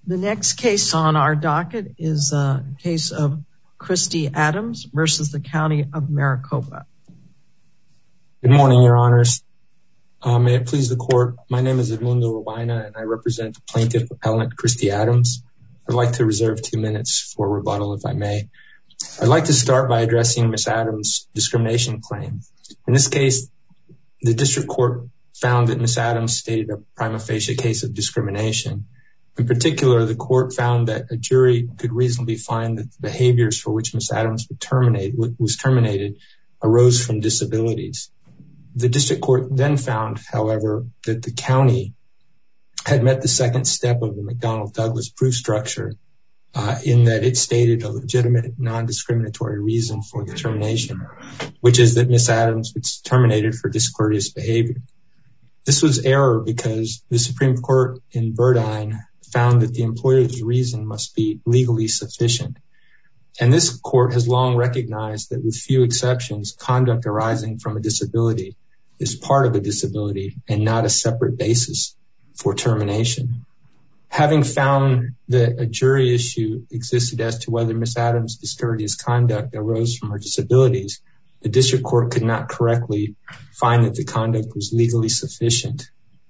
The next case on our docket is a case of Christy Adams versus the County of Maricopa. Good morning, Your Honors. May it please the court, my name is Edmundo Robina and I represent the plaintiff appellant Christy Adams. I'd like to reserve 2 minutes for rebuttal if I may. I'd like to start by addressing Ms. Adams' discrimination claim. In this case, the district court found that Ms. Adams stated a prima facie case of discrimination. In particular, the court found that a jury could reasonably find that the behaviors for which Ms. Adams was terminated arose from disabilities. The district court then found, however, that the county had met the second step of the McDonnell-Douglas proof structure in that it stated a legitimate non-discriminatory reason for the termination, which is that Ms. Adams was terminated for discourteous behavior. This was error because the Supreme Court in Burdine found that the employer's reason must be legally sufficient. And this court has long recognized that with few exceptions, conduct arising from a disability is part of a disability and not a separate basis for termination. Having found that a jury issue existed as to whether Ms. Adams' discourteous conduct arose from her disabilities, the district court could not correctly find that the conduct was legally sufficient,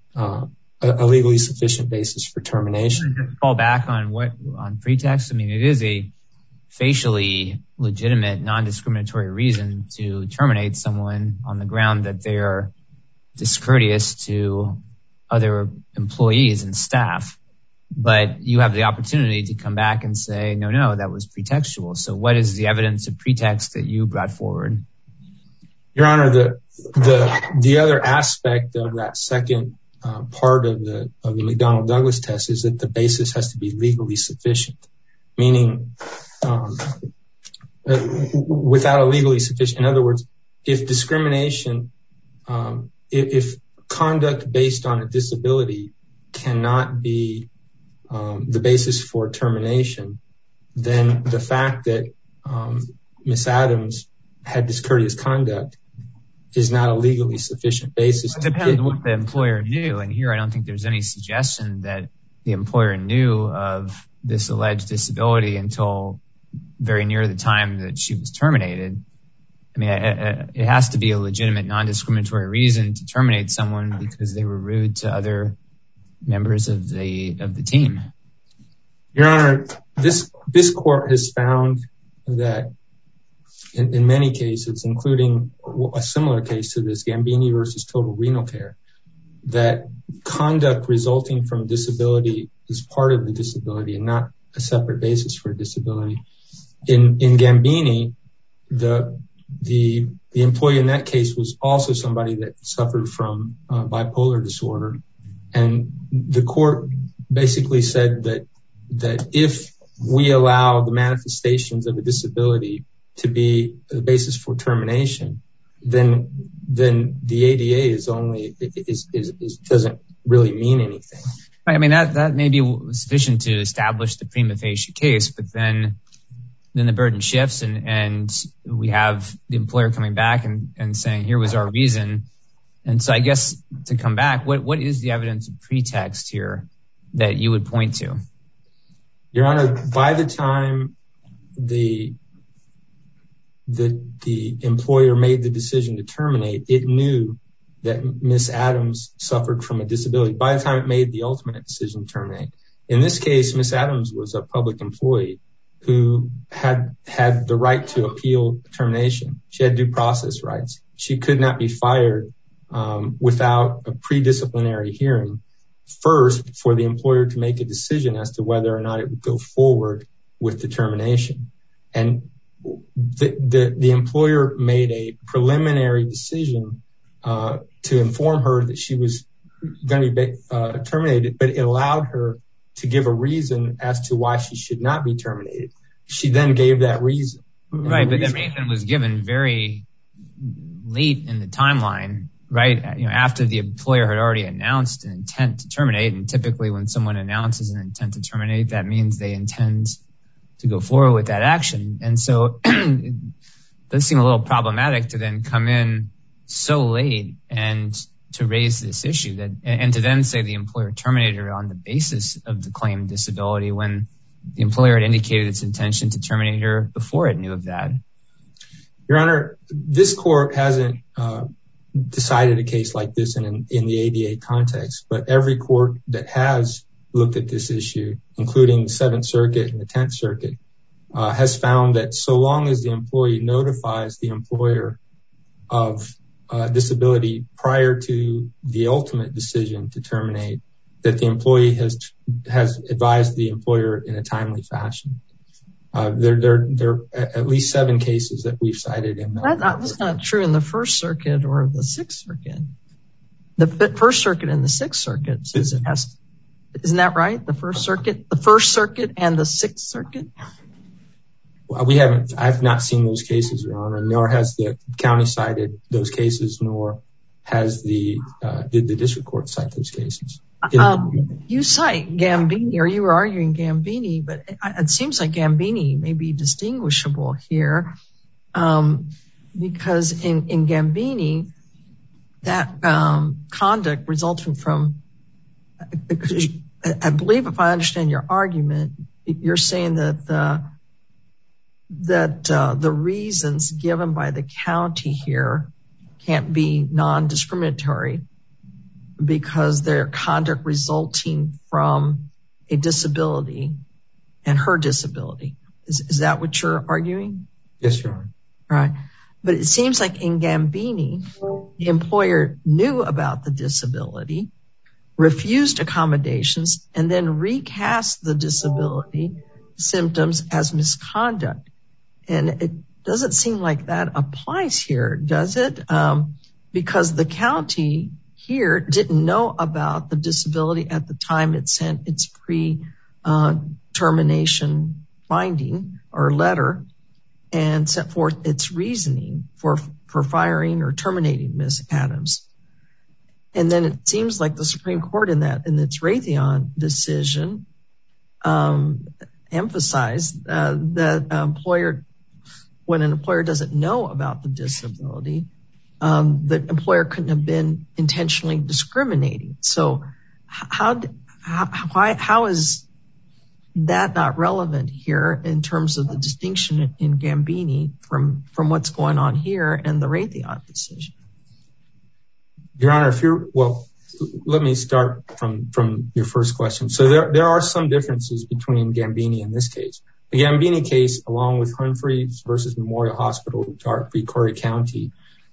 a legally sufficient basis for termination. Fall back on pretext. I mean, it is a facially legitimate non-discriminatory reason to terminate someone on the ground that they are discourteous to other employees and staff. But you have the opportunity to come back and say, no, that was pretextual. So what is the evidence of pretext that you brought forward? Your Honor, the other aspect of that second part of the McDonnell-Douglas test is that the basis has to be legally sufficient, meaning without a legally sufficient, in other words, if discrimination, if conduct based on a disability cannot be the basis for termination, then the fact that Ms. Adams had discourteous conduct is not a legally sufficient basis. It depends on what the employer knew. And here, I don't think there's any suggestion that the employer knew of this alleged disability until very near the time that she was terminated. I mean, it has to be a legitimate non-discriminatory reason to terminate someone because they were rude to other members of the team. Your Honor, this court has found that in many cases, including a similar case to this, Gambini versus Total Renal Care, that conduct resulting from disability is part of the disability and not a separate basis for disability. In Gambini, the employee in that case was also somebody that suffered from bipolar disorder. And the court basically said that if we allow the manifestations of a disability to be the basis for termination, then the ADA doesn't really mean anything. I mean, that may be sufficient to establish the prima facie case, but then the burden shifts and we have the employer coming back and saying, here was our reason. And so I guess to come back, what is the evidence of pretext here that you would point to? Your Honor, by the time the employer made the decision to terminate, it knew that Ms. Adams suffered from a disability. By the time it made the ultimate decision to terminate. In this case, Ms. Adams was a public employee who had the right to appeal termination. She had due process rights. She could not be fired without a pre-disciplinary hearing first for the employer to make a decision as to whether or not it would go forward with the termination. And the employer made a preliminary decision to inform her that she was going to be terminated, but it allowed her to give a reason as to why she should not be terminated. She then gave that reason. Right, but that reason was given very late in the timeline, right? After the employer had already announced an intent to terminate, and typically when someone announces an intent to terminate, that means they intend to go forward with that action. And so it does seem a little problematic to then come in so late and to raise this issue and to then say the employer terminated her on the basis of the claimed disability when the employer had indicated its intention to terminate her before it knew of that? Your Honor, this court hasn't decided a case like this in the ADA context, but every court that has looked at this issue, including the Seventh Circuit and the Tenth Circuit, has found that so long as the employee notifies the employer of disability prior to the ultimate decision to terminate, that the employee has advised the employer in a timely fashion. There are at least 7 cases that we've cited in that. That's not true in the First Circuit or the Sixth Circuit. The First Circuit and the Sixth Circuit says it has. Isn't that right? The First Circuit and the Sixth Circuit? I've not seen those cases, Your Honor, nor has the county cited those cases, nor has did the district court cite those cases. You cite Gambini, or you were arguing Gambini, but it seems like Gambini may be distinguishable here, because in Gambini, that conduct resulting from, I believe if I understand your argument, you're saying that the reasons given by the county here can't be non-discriminatory because their conduct resulting from a disability and her disability. Is that what you're arguing? Yes, Your Honor. Right. But it seems like in Gambini, the employer knew about the disability, refused accommodations, and then recast the disability symptoms as misconduct. And it doesn't seem like that applies here, does it? Because the county here didn't know about the disability at the time it sent its pre-termination finding or letter and set forth its reasoning for firing or terminating Ms. Adams. And then it seems like the Supreme Court in its Raytheon decision emphasized that when an employer doesn't know about the disability, the employer couldn't have been intentionally discriminating. So how is that not relevant here in terms of the distinction in Gambini from what's going on here and the Raytheon decision? Your Honor, let me start from your first question. So there are some differences between Gambini and this case. The Gambini case, along with Humphreys versus Memorial Hospital, Corey County,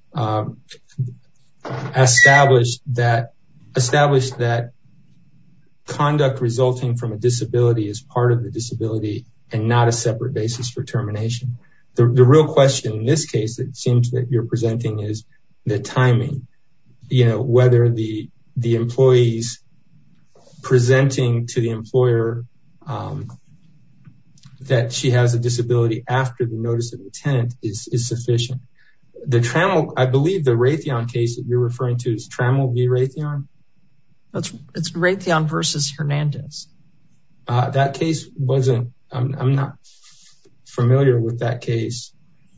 established that conduct resulting from a disability is part of the disability and not a separate basis for termination. The real question in this case, it seems that you're presenting, is the timing. Whether the employees presenting to the employer that she has a disability after the notice of intent is sufficient. I believe the Raytheon case that you're referring to is Trammell v. Raytheon. It's Raytheon versus Hernandez. That case I'm not familiar with that case,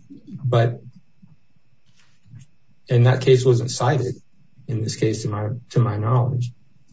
and that case wasn't cited in this case to my knowledge.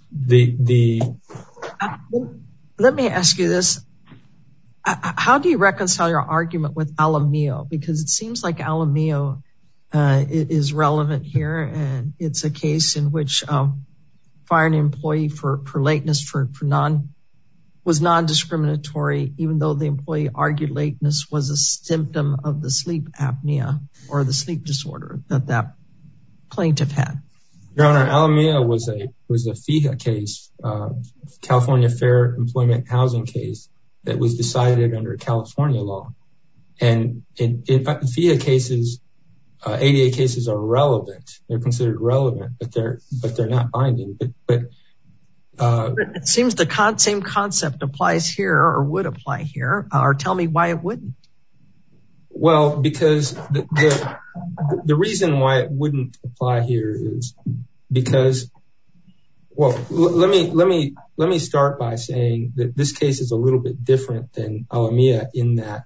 Let me ask you this. How do you reconcile your argument with Alamillo? Because it seems like Alamillo is relevant here, and it's a case in which firing an employee for lateness was non-discriminatory, even though the employee argued lateness was a symptom of the sleep apnea or the sleep disorder that plaintiff had. Your Honor, Alamillo was a FEHA case, California Fair Employment Housing case, that was decided under California law. And in FEHA cases, ADA cases are relevant. They're considered relevant, but they're not binding. But it seems the same concept applies here or would apply here. Or tell me why it wouldn't. Well, because the reason why it wouldn't apply here is because, well, let me start by saying that this case is a little bit different than Alamillo in that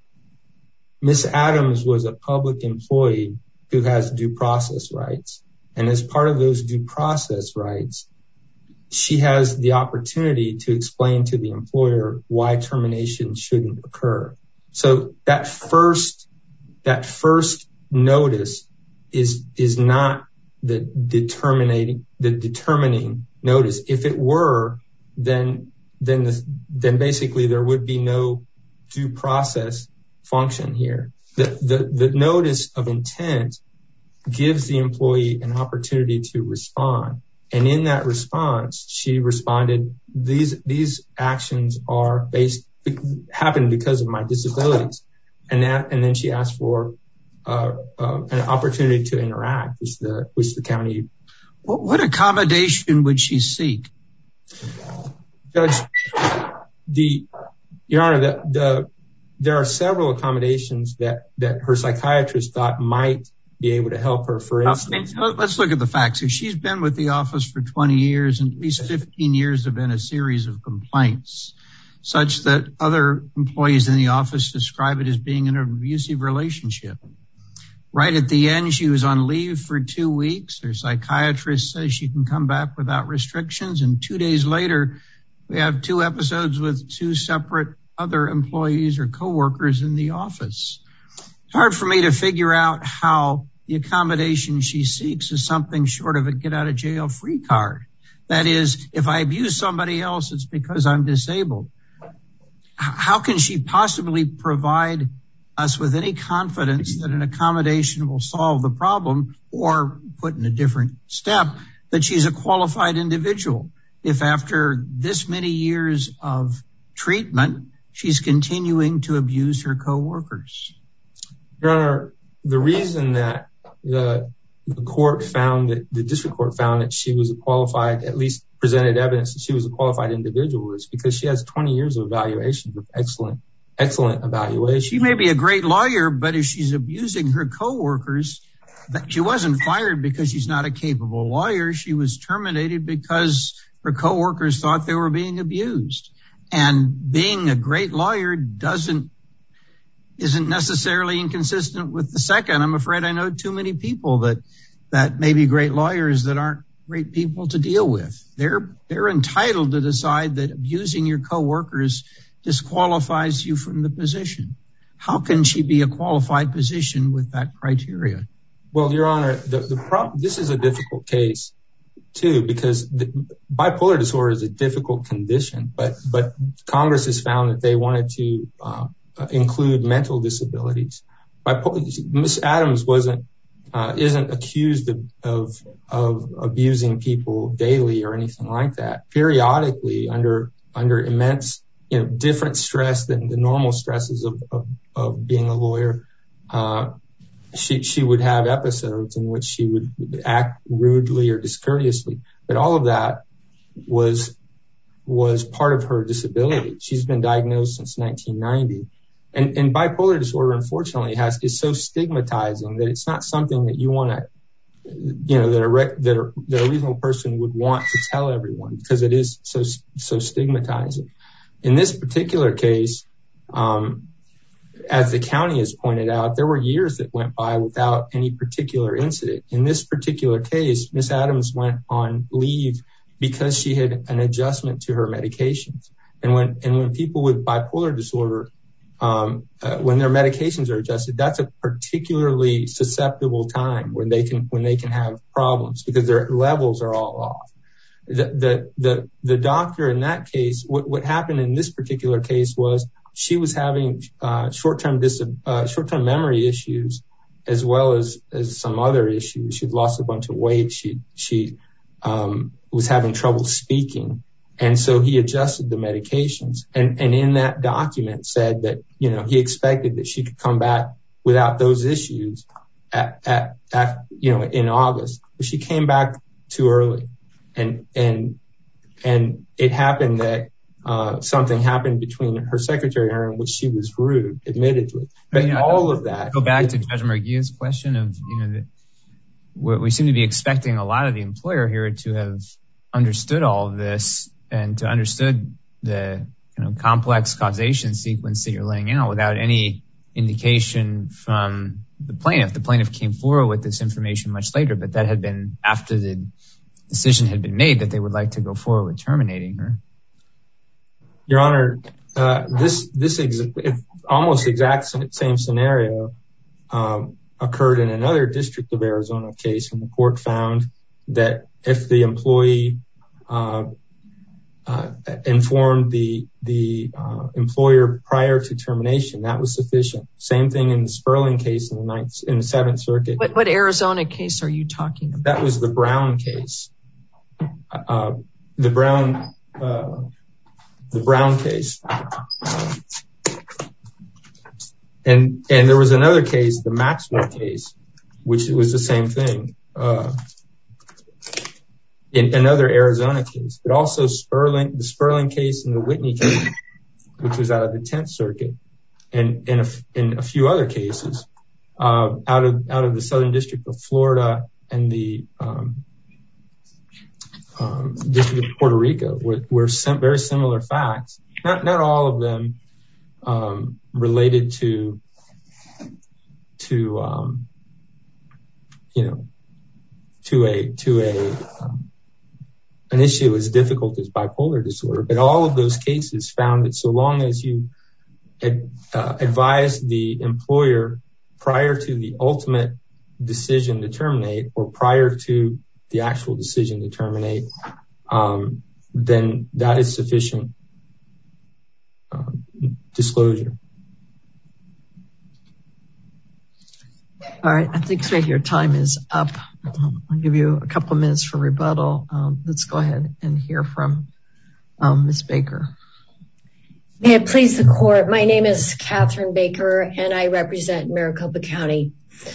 Ms. Adams was a public employee who has due process rights. And as part of those due process rights, she has the opportunity to explain to the employer why termination shouldn't occur. So that first notice is not the determining notice. If it were, then basically there would be no due process function here. The notice of intent gives the employee an opportunity to respond. And in that response, she responded, these actions happened because of my disabilities. And then she asked for an opportunity to interact, which the county. What accommodation would she seek? Judge, Your Honor, there are several accommodations that her psychiatrist thought might be able to help her. For instance, let's look at the facts. If she's been with the office for 20 years, and at least 15 years have been a series of complaints, such that other employees in the office describe it as being an abusive relationship. Right at the end, she was on leave for 2 weeks. Her psychiatrist says she can come back without restrictions. And 2 days later, we have 2 episodes with 2 separate other employees or coworkers in the office. It's hard for me to figure out how the accommodation she seeks is something short of a get out of jail free card. That is, if I abuse somebody else, it's because I'm disabled. How can she possibly provide us with any confidence that an accommodation will solve the problem, or put in a different step, that she's a qualified individual if after this many years of treatment, she's continuing to abuse her coworkers? Your Honor, the reason that the court found that the district court found that she was a qualified, at least presented evidence that she was a qualified individual, is because she has 20 years of evaluation, of excellent evaluation. She may be a great lawyer, but if she's abusing her coworkers, she wasn't fired because she's not a capable lawyer. She was terminated because her coworkers thought they were being abused. And being a great lawyer isn't necessarily inconsistent with the second. I'm afraid I know too many people that may be great lawyers that aren't great people to deal with. They're entitled to decide that abusing your coworkers disqualifies you from the position. How can she be a qualified position with that criteria? Well, Your Honor, this is a difficult case too, because bipolar disorder is a difficult condition, but Congress has found that they wanted to include mental disabilities. Ms. Adams isn't accused of abusing people daily or anything like that. Periodically, under immense, different stress than the normal stresses of being a lawyer, she would have episodes in which she would act rudely or discourteously. But all of that was part of her disability. She's been diagnosed since 1990. And bipolar disorder, unfortunately, is so stigmatizing that it's not something that you want to, that a reasonable person would want to tell everyone, because it is so stigmatizing. In this particular case, as the county has pointed out, there were years that went by without any particular incident. In this particular case, Ms. Adams went on leave because she had an adjustment to her medications. And when people with bipolar disorder, when their medications are adjusted, that's a particularly susceptible time when they can have problems because their levels are all off. The doctor in that case, what happened in this particular case was she was having short-term memory issues as well as some other issues. She'd lost a bunch of weight. She was having trouble speaking. And so he adjusted the medications. And in that document said that, he expected that she could come back without those issues in August. But she came back too early. And it happened that something happened between her secretary and her in which she was rude, admittedly. But all of that. Go back to Judge Merguia's question of, we seem to be expecting a lot of the employer here to have understood all of this and to understood the complex causation sequence that you're laying out without any indication from the plaintiff. The plaintiff came forward with this information much later, but that had been after the decision had been made that they would like to go forward with terminating her. Your Honor, this almost exact same scenario occurred in another District of Arizona case, and the court found that if the employee informed the employer prior to termination, that was sufficient. Same thing in the Sperling case in the Seventh Circuit. What Arizona case are you talking about? That was the Brown case. The Brown case. And there was another case, the Maxwell case, which was the same thing. In another Arizona case, but also the Sperling case and the Whitney case, which was out of the 10th Circuit, and in a few other cases out of the Southern District of Florida and the District of Puerto Rico, were very similar facts. Not all of them related to an issue as difficult as bipolar disorder, but all of those cases found that so long as you advise the employer prior to the ultimate decision to terminate or prior to the actual decision to terminate, then that is sufficient disclosure. All right, I think your time is up. I'll give you a couple of minutes for rebuttal. Let's go ahead and hear from Ms. Baker. May it please the court. My name is Catherine Baker, and I represent Maricopa County.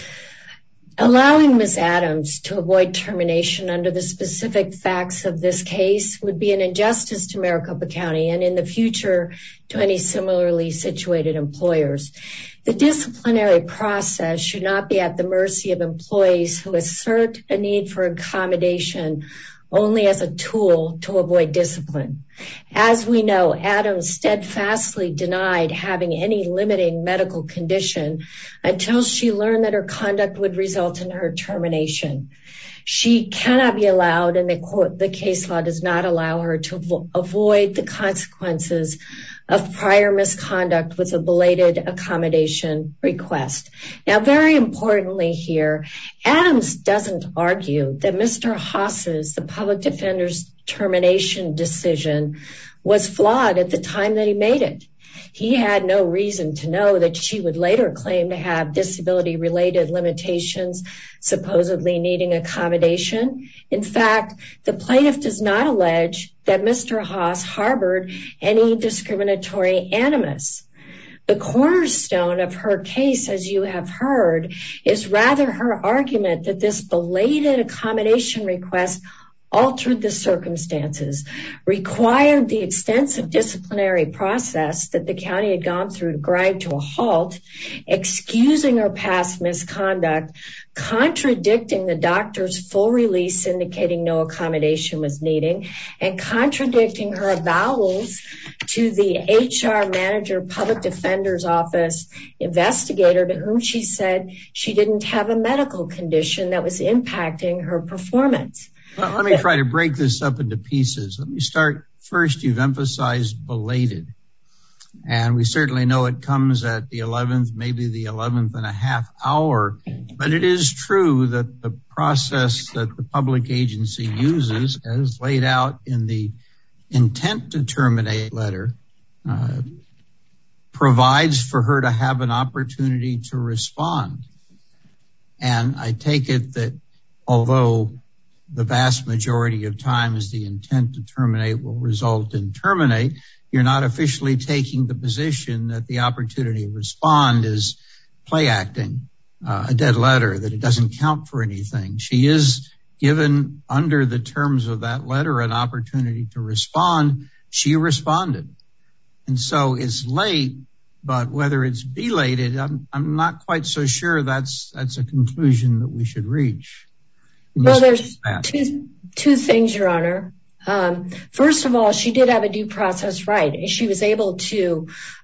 Allowing Ms. Adams to avoid termination under the specific facts of this case would be an injustice to Maricopa County and in the future to any similarly situated employers. The disciplinary process should not be at the mercy of employees who assert a need for accommodation only as a tool to avoid discipline. As we know, Adams steadfastly denied having any limiting medical condition until she learned that her conduct would result in her termination. She cannot be allowed, and the case law does not allow her to avoid the consequences of prior misconduct with a belated accommodation request. Now, very importantly here, Adams doesn't argue that Mr. Haas's, the public defender's termination decision was flawed at the time that he made it. He had no reason to know that she would later claim to have disability-related limitations, supposedly needing accommodation. In fact, the plaintiff does not allege that Mr. Haas harbored any discriminatory animus. The cornerstone of her case, as you have heard, is rather her argument that this belated accommodation request altered the circumstances, required the extensive disciplinary process that the county had gone through to grind to a halt, excusing her past misconduct, contradicting the doctor's full release indicating no accommodation was needing, and contradicting her avowals to the HR manager, public defender's office investigator, to whom she said she didn't have a medical condition that was impacting her performance. Well, let me try to break this up into pieces. Let me start. First, you've emphasized belated. And we certainly know it comes at the 11th, maybe the 11th and a half hour. But it is true that the process that the public agency uses, as laid out in the intent to terminate letter, provides for her to have an opportunity to respond. And I take it that although the vast majority of times the intent to terminate will result in terminate, you're not officially taking the position that the opportunity to respond is play acting, a dead letter, that it doesn't count for anything. She is given under the terms of that letter an opportunity to respond. She responded. And so it's late, but whether it's belated, I'm not quite so sure that's a conclusion that we should reach. Well, there's two things, Your Honor. First of all, she did have a due process right. She was able to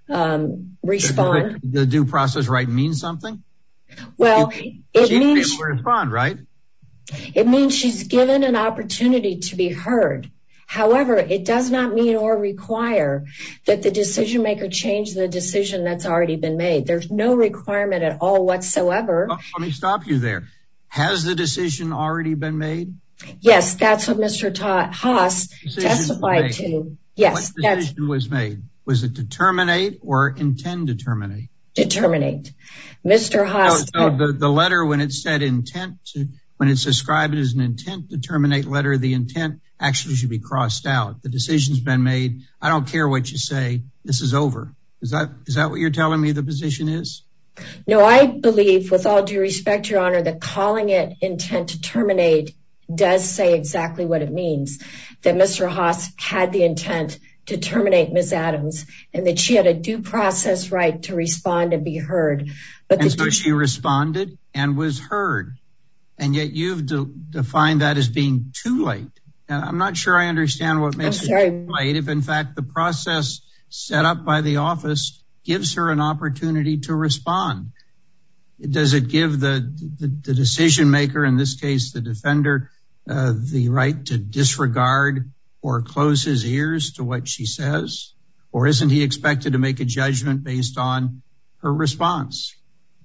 respond. The due process right means something? Well, it means able to respond, right? It means she's given an opportunity to be heard. However, it does not mean or require that the decision maker change the decision that's already been made. There's no requirement at all whatsoever. Let me stop you there. Has the decision already been made? Yes, that's what Mr. Haas testified to. Yes. What decision was made? Was it to terminate or intend to terminate? To terminate. Mr. Haas. So the letter, when it said intent to, when it's described as an intent to terminate letter, the intent actually should be crossed out. The decision's been made. I don't care what you say. This is over. Is that what you're telling me the position is? No, I believe, with all due respect, Your Honor, that calling it intent to terminate does say exactly what it means. That Mr. Haas had the intent to terminate Ms. Adams and that she had a due process right to respond and be heard. And so she responded and was heard. And yet you've defined that as being too late. And I'm not sure I understand what makes it too late if, in fact, the process set up by the office gives her an opportunity to respond. Does it give the decision maker, in this case the defender, the right to disregard or close his ears to what she says? Or isn't he expected to make a judgment based on her response?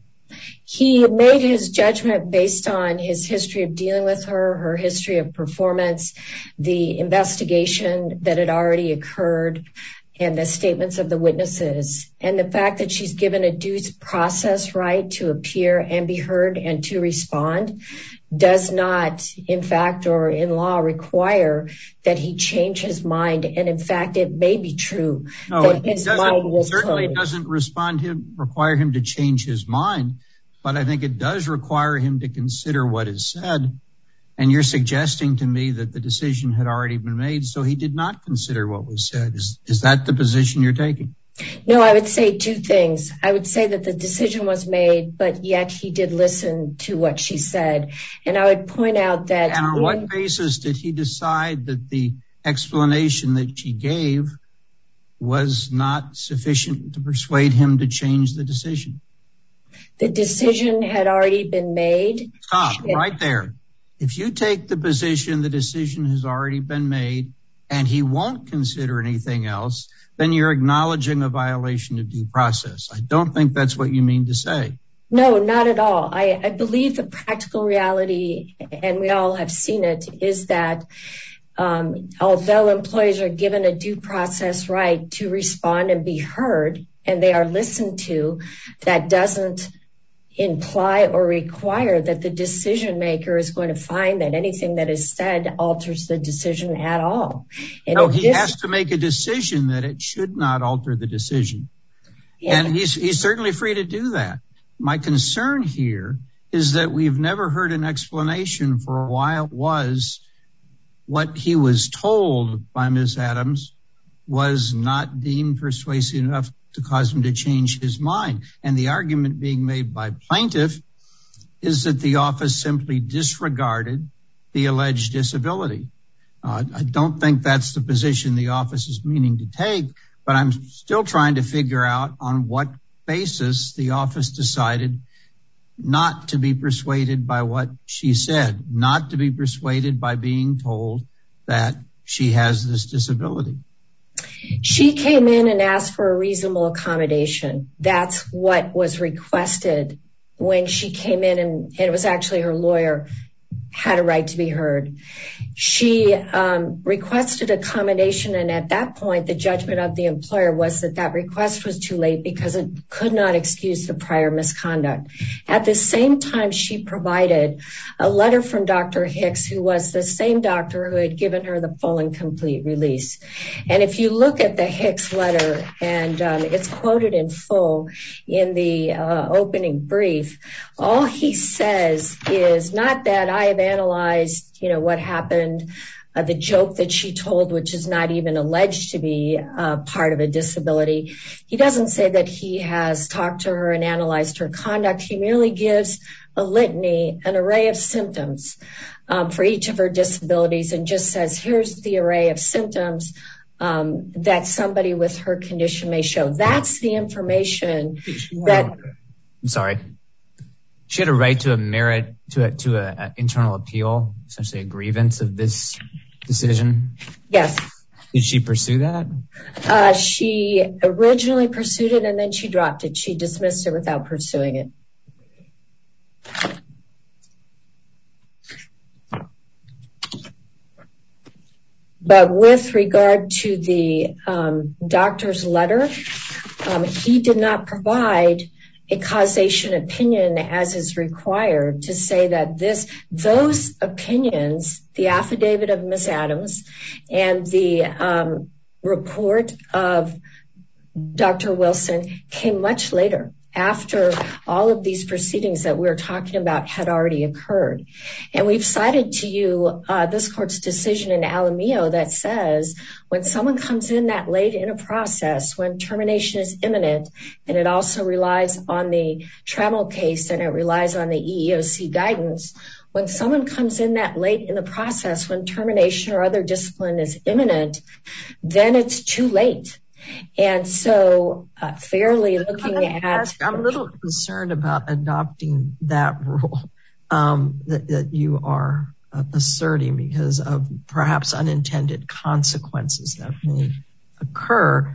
He made his judgment based on his history of dealing with her history of performance, the investigation that had already occurred, and the statements of the witnesses, and the fact that she's given a due process right to appear and be heard and to respond does not, in fact, or in law, require that he change his mind. And in fact, it may be true that his mind was closed. It certainly doesn't require him to change his mind, but I think it does require him to consider what is said. And you're suggesting to me that the decision had already been made, so he did not consider what was said. Is that the position you're taking? No, I would say two things. I would say that the decision was made, but yet he did listen to what she said. And I would point out that... And on what basis did he decide that the explanation that she gave was not sufficient to persuade him to change the decision? The decision had already been made. Stop right there. If you take the position the decision has already been made and he won't consider anything else, then you're acknowledging a violation of due process. I don't think that's what you mean to say. No, not at all. I believe the practical reality, and we all have seen it, is that although employees are given a due process right to respond and be heard, and they are listened to, that doesn't imply or require that the decision maker is going to find that anything that is said alters the decision at all. And no, he has to make a decision that it should not alter the decision. Yeah. And he's certainly free to do that. My concern here is that we've never heard an explanation for why it was what he was told by Ms. Adams was not deemed persuasive enough to cause him to change his mind. And the argument being made by plaintiff is that the office simply disregarded the alleged disability. I don't think that's the position the office is meaning to take, but I'm still trying to figure out on what basis the office decided not to be persuaded by what she said, not to be persuaded by being told that she has this disability. She came in and asked for a reasonable accommodation. That's what was requested when she came in, and it was actually her lawyer had a right to be heard. She requested accommodation, and at that point, the judgment of the employer was that that request was too late because it could not excuse the prior misconduct. At the same time, she provided a letter from Dr. Hicks, who was the same doctor who had given her the full and complete release. And if you look at the Hicks letter, and it's quoted in full in the opening brief, all he says is not that I have analyzed, what happened, the joke that she told, which is not even alleged to be part of a disability. He doesn't say that he has talked to her and analyzed her conduct. He merely gives a litany, an array of symptoms for each of her disabilities, and just says, here's the array of symptoms. that somebody with her condition may show. That's the information that. I'm sorry. She had a right to an internal appeal, essentially a grievance of this decision. Yes. Did she pursue that? She originally pursued it and then she dropped it. She dismissed it without pursuing it. But with regard to the doctor's letter, he did not provide a causation opinion as is required to say that those opinions, the affidavit of Ms. Adams and the report of Dr. Wilson came much later, after all of these proceedings that we're talking about had already occurred. And we've cited to you this court's decision in Alamillo that says when someone comes in that late in a process, when termination is imminent, and it also relies on the Trammell case and it relies on the EEOC guidance, when someone comes in that late in the process, when termination or other discipline is imminent, then it's too late. And so fairly looking at. I'm a little concerned about adopting that rule that you are asserting because of perhaps unintended consequences that may occur.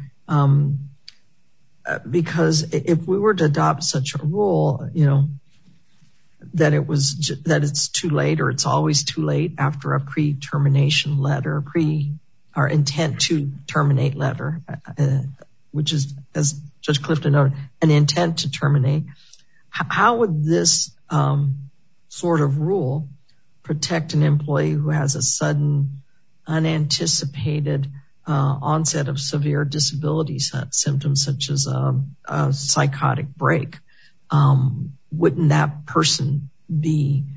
Because if we were to adopt such a rule, that it's too late or it's always too late after a pre-termination letter, or intent to terminate letter, which is, as Judge Clifton noted, an intent to terminate. How would this sort of rule protect an employee who has a sudden, unanticipated onset of severe disability symptoms such as a psychotic break? Wouldn't that person be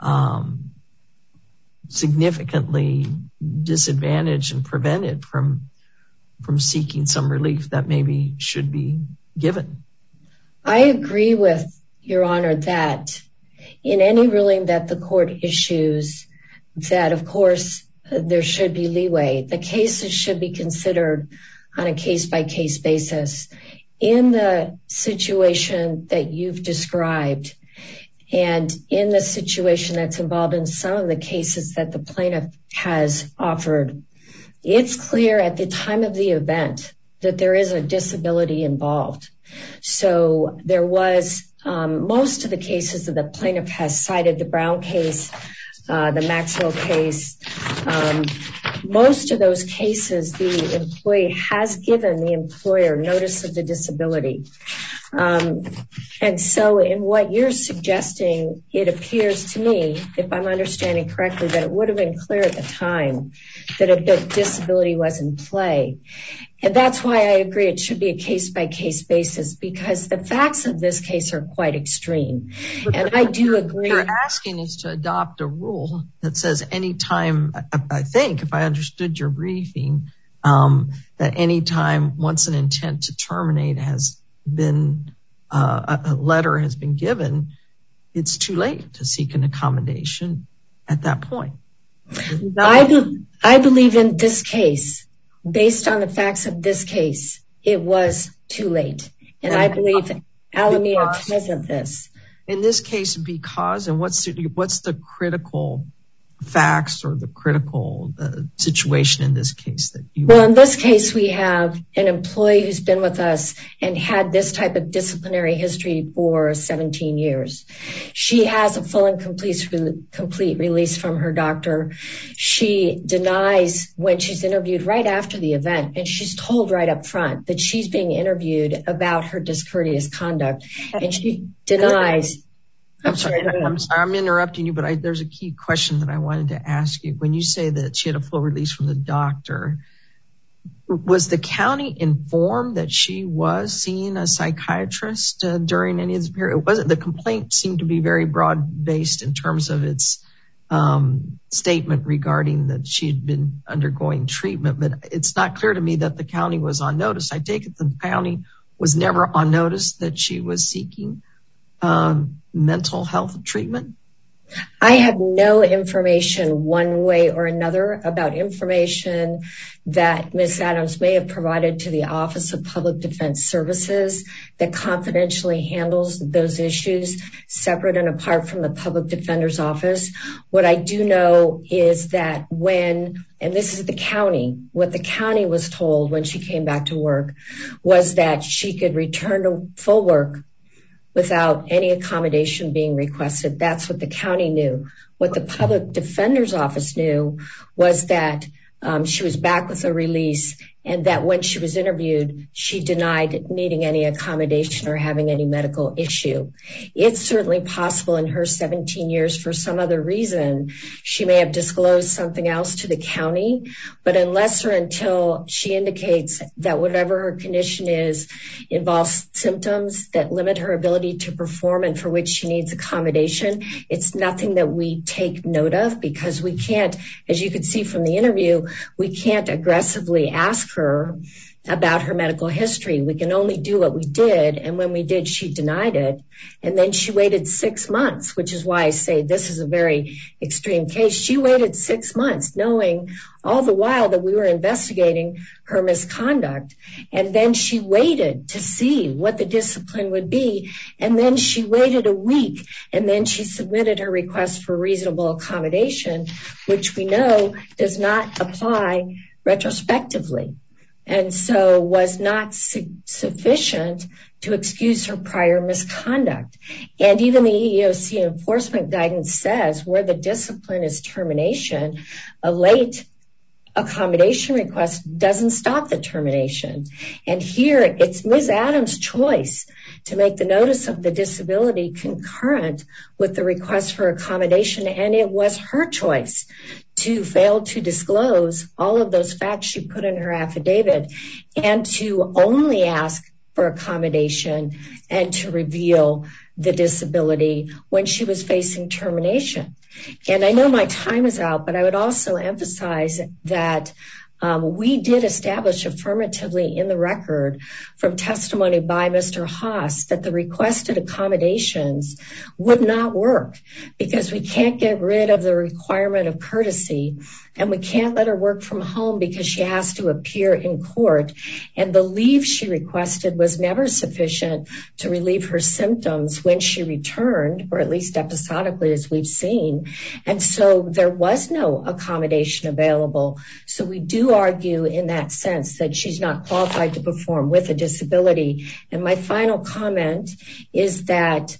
significantly disadvantaged and prevented from seeking some relief that maybe should be given? I agree with Your Honor that in any ruling that the court issues, that of course there should be leeway. The cases should be considered on a case-by-case basis. In the situation that you've described, and in the situation that's involved in some of the cases that the plaintiff has offered, it's clear at the time of the event that there is a disability involved. So there was most of the cases that the plaintiff has cited, the Brown case, the Maxwell case, most of those cases the employee has given the employer notice of the disability. And so in what you're suggesting, it appears to me, if I'm understanding correctly, that it would have been clear at the time that a disability was in play. And that's why I agree it should be a case-by-case basis, because the facts of this case are quite extreme. And I do agree. What you're asking is to adopt a rule that says anytime, I think, if I understood your briefing, that anytime once an intent to terminate has been, a letter has been given, it's too late to seek an accommodation at that point. I believe in this case, based on the facts of this case, it was too late. And I believe Alameda because of this. In this case, because, and what's the critical facts or the critical situation in this case that you? Well, in this case, we have an employee who's been with us and had this type of disciplinary history for 17 years. She has a full and complete release from her doctor. She denies when she's interviewed right after the event, and she's told right up front that she's being interviewed about her discourteous conduct, and she denies. I'm sorry, I'm interrupting you, but there's a key question that I wanted to ask you. When you say that she had a full release from the doctor, was the county informed that she was seeing a psychiatrist during any of this period? The complaint seemed to be very broad-based in terms of its statement regarding that she had been undergoing treatment, but it's not clear to me that the county was on notice. I take it the county was never on notice that she was seeking mental health treatment? I have no information one way or another about information that Ms. Adams may have provided to the Office of Public Defense Services that confidentially handles those issues separate and apart from the Public Defender's Office. What I do know is that when, and this is the county, what the county was told when she came back to work was that she could return to full work without any accommodation being requested. That's what the county knew. What the Public Defender's Office knew was that she was back with a release, and that when she was interviewed, she denied needing any accommodation or having any medical issue. It's certainly possible in her 17 years, for some other reason, she may have disclosed something else to the county, but unless or until she indicates that whatever her condition is involves symptoms that limit her ability to perform and for which she needs accommodation, it's nothing that we take note of, because we can't, as you could see from the interview, we can't aggressively ask her about her medical history. We can only do what we did, and when we did, she denied it. And then she waited 6 months, which is why I say this is a very extreme case. She waited 6 months knowing all the while that we were investigating her misconduct. And then she waited to see what the discipline would be. And then she waited a week, and then she submitted her request for reasonable accommodation, which we know does not apply retrospectively, and so was not sufficient to excuse her prior misconduct. And even the EEOC enforcement guidance says where the discipline is termination, a late accommodation request doesn't stop the termination. And here it's Ms. Adams' choice to make the notice of the disability concurrent with the request for accommodation, and it was her choice to fail to disclose all of those facts she put in her affidavit and to only ask for accommodation and to reveal the disability when she was facing termination. And I know my time is out, but I would also emphasize that we did establish affirmatively in the record from testimony by Mr. Haas that the requested accommodations would not work because we can't get rid of the requirement of courtesy, and we can't let her work from home because she has to appear in court. And the leave she requested was never sufficient to relieve her symptoms when she returned, or at least episodically as we've seen. And so there was no accommodation available. So we do argue in that sense that she's not qualified to perform with a disability. And my final comment is that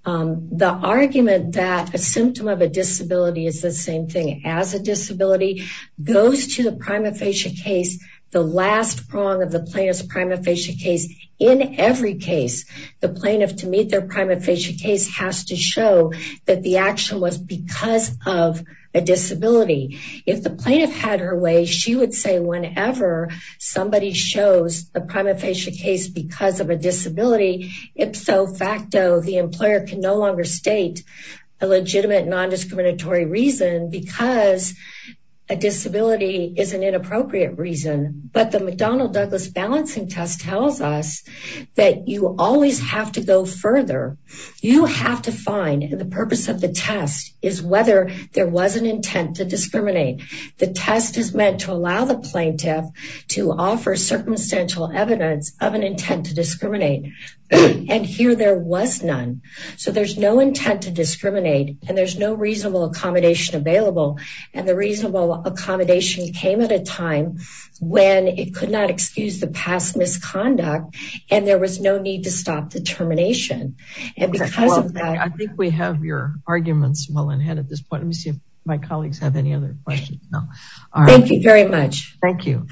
the argument that a symptom of a disability is the same thing as a disability goes to the prima facie case, the last prong of the plaintiff's prima facie case. In every case, the plaintiff, to meet their prima facie case, has to show that the action was because of a disability. If the plaintiff had her way, she would say whenever somebody shows a prima facie case because of a disability, ipso facto, the employer can no longer state a legitimate non-discriminatory reason because a disability is an inappropriate reason. But the McDonnell-Douglas balancing test tells us that you always have to go further. You have to find, and the purpose of the test is whether there was an intent to discriminate. The test is meant to allow the plaintiff to offer circumstantial evidence of an intent to discriminate. And here there was none. So there's no intent to discriminate, and there's no reasonable accommodation available. And the reasonable accommodation came at a time when it could not excuse the past misconduct, and there was no need to stop the termination. And because of that, I think we have your arguments well in hand at this point. Let me see if my colleagues have any other questions. No. All right. Thank you very much. Thank you.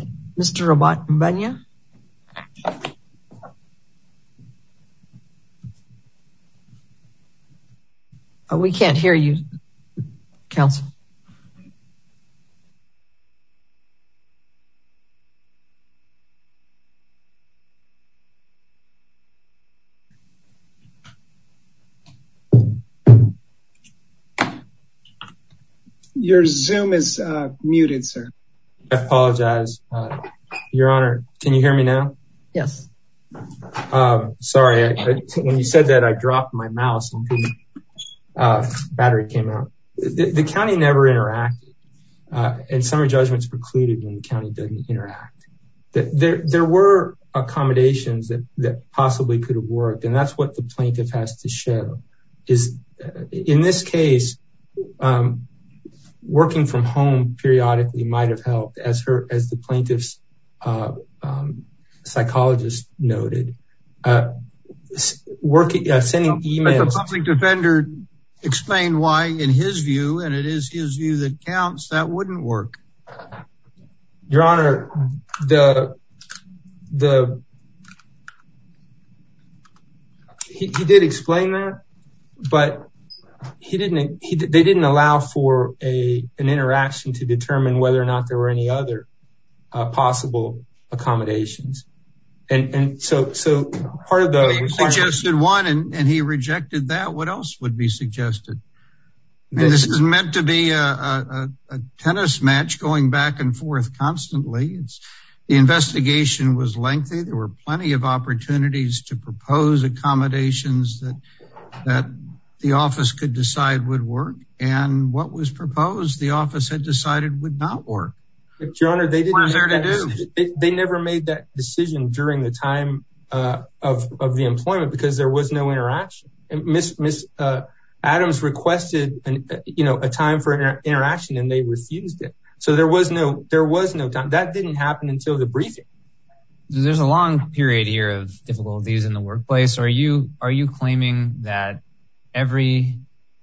Mr. Mbanya? We can't hear you, counsel. Your Zoom is muted, sir. I apologize. Your Honor, can you hear me now? Yes. Sorry, when you said that, I dropped my mouse and couldn't battery came out. The county never interacted, and summary judgment's precluded when the county doesn't interact. There were accommodations that possibly could have worked, and that's what the plaintiff has to show. Is in this case, working from home periodically might have helped, as the plaintiff's psychologist noted. Sending emails. But the public defender explained why, in his view, and it is his view that counts, that wouldn't work. Your Honor, he did explain that, but they didn't allow for an interaction to determine whether or not there were any other possible accommodations. And so part of the he suggested one, and he rejected that. What else would be suggested? And this is meant to be a tennis match going back and forth constantly. The investigation was lengthy. There were plenty of opportunities to propose accommodations that the office could decide would work. And what was proposed, the office had decided would not work. But Your Honor, what was there to do? They never made that decision during the time of the employment because there was no interaction. And Miss Adams requested a time for interaction, and they refused it. So there was no time. That didn't happen until the briefing. There's a long period here of difficulties in the workplace. Are you claiming that every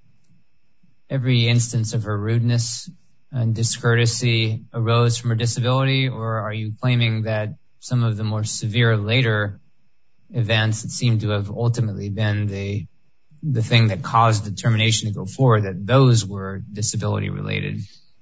instance of her rudeness and discourtesy arose from her disability, or are you claiming that some of the more severe later events that seem to have ultimately been the thing that caused the termination to go forward, that those were disability related?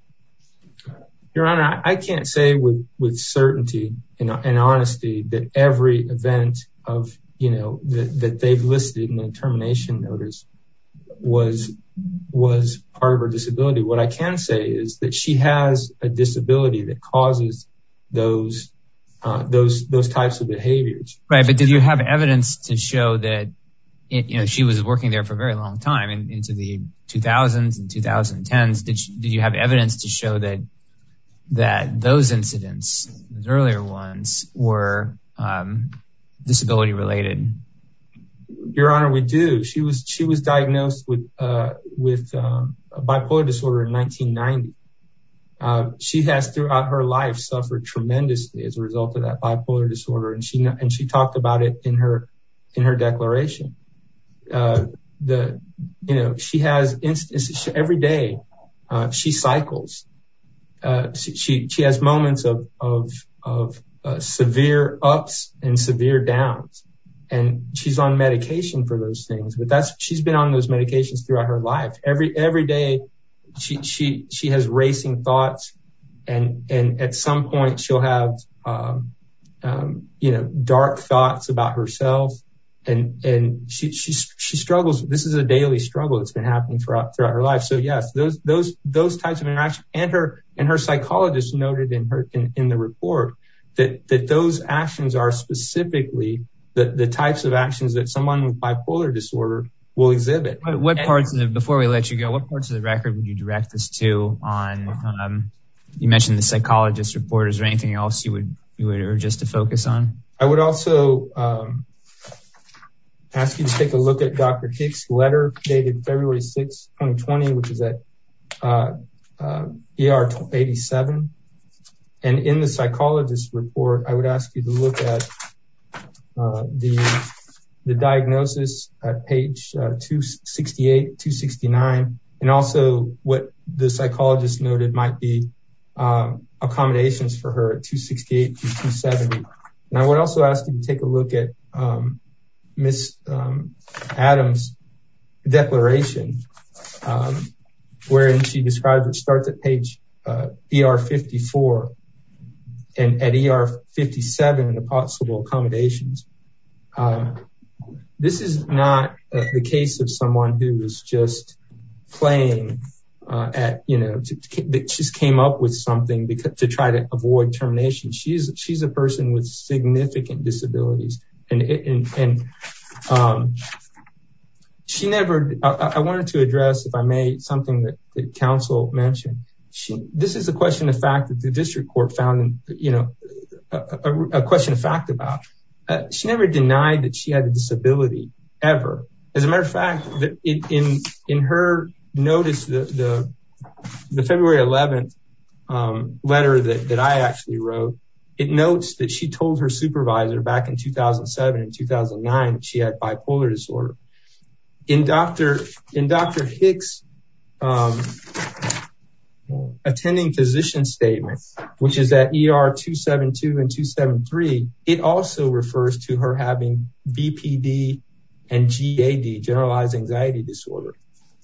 Your Honor, I can't say with certainty and honesty that every event of, that they've listed in the termination notice was part of her disability. What I can say is that she has a disability that causes those types of behaviors. Right. But did you have evidence to show that, she was working there for a very long time into the 2000s and 2010s? Did you have evidence to show that those incidents, those earlier ones, were disability related? Your Honor, we do. She was diagnosed with bipolar disorder in 1990. She has throughout her life suffered tremendously as a result of that bipolar disorder, and she talked about it in her declaration. She has instances every day. She cycles. She has moments of severe ups and severe downs, and she's on medication for those things. But she's been on those medications throughout her life. Every day, she has racing thoughts, and at some point she'll have dark thoughts about herself, and she struggles. This is a daily struggle that's been happening throughout her life. So yes, those types of interactions, and her psychologist noted in the report that those actions are specifically the types of actions that someone with bipolar disorder will exhibit. What parts before we let you go, what parts of the record would you direct us to on, you mentioned the psychologist report. Is there anything else you would urge us to focus on? I would also ask you to take a look at Dr. Hicks' letter dated February 6, 2020, which is at ER 87. And in the psychologist report, I would ask you to look at the diagnosis at page 268, 269, and also what the psychologist noted might be accommodations for her at 268 to 270. And I would also ask you to take a look at Miss Adams' declaration, wherein she describes it starts at page ER 54 and at ER 57, the possible accommodations. This is not the case of someone who was just playing that just came up with something to try to avoid termination. She's a person with significant disabilities, and she never, I wanted to address, if I may, something that counsel mentioned. This is a question of fact that the district court found, a question of fact about. She never denied that she had a disability ever. As a matter of fact, in her notice, the February 11th letter that I actually wrote, it notes that she told her supervisor back in 2007 and 2009 that she had bipolar disorder. In Dr. Hicks' attending physician statement, which is at ER 272 and 273, it also refers to her having BPD and GAD, generalized anxiety disorder.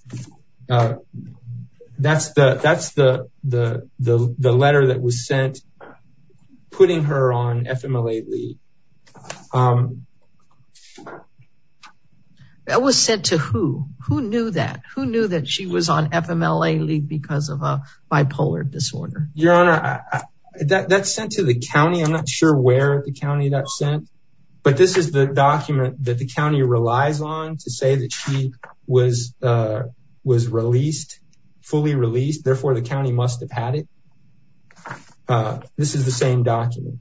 That's the letter that was sent, putting her on FMLA leave. That was sent to who? Who knew that? Who knew that she was on FMLA leave because of a bipolar disorder? Your Honor, that's sent to the county. I'm not sure where at the county that's sent, but this is the document that the county relies on to say that she was released, fully released. Therefore, the county must have had it. This is the same document.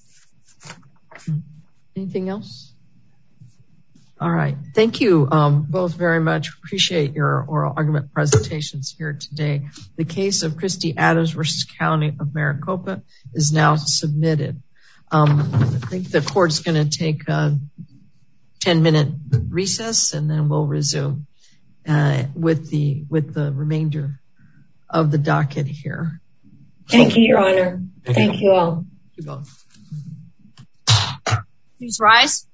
Anything else? All right. Thank you both very much. Appreciate your oral argument presentations here today. The case of Christy Adams versus County of Maricopa is now submitted. I think the court's going to take a 10-minute recess, and then we'll resume with the remainder of the docket here. Thank you, Your Honor. Thank you all. Thank you both. Please rise.